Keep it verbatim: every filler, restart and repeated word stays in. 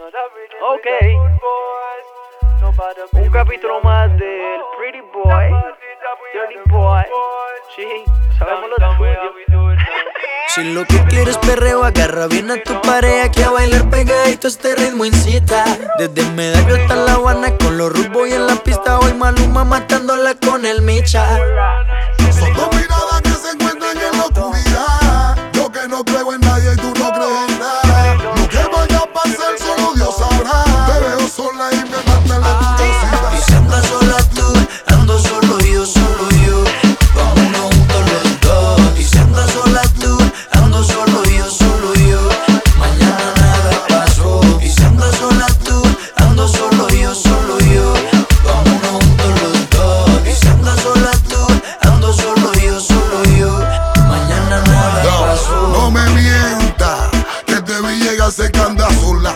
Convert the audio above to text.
Ok, un capítulo más del Pretty Boy, Dirty Boy. Sí, sabemos lo tuyo. Si lo que quieres perreo, agarra bien a tu pareja que a bailar pegadito este ritmo incita. Desde Medallo hasta La Habana con los Rude Boy en la pista. Hoy Maluma matándola con el Micha. Son dos miradas que se encuentran en la oscuridad.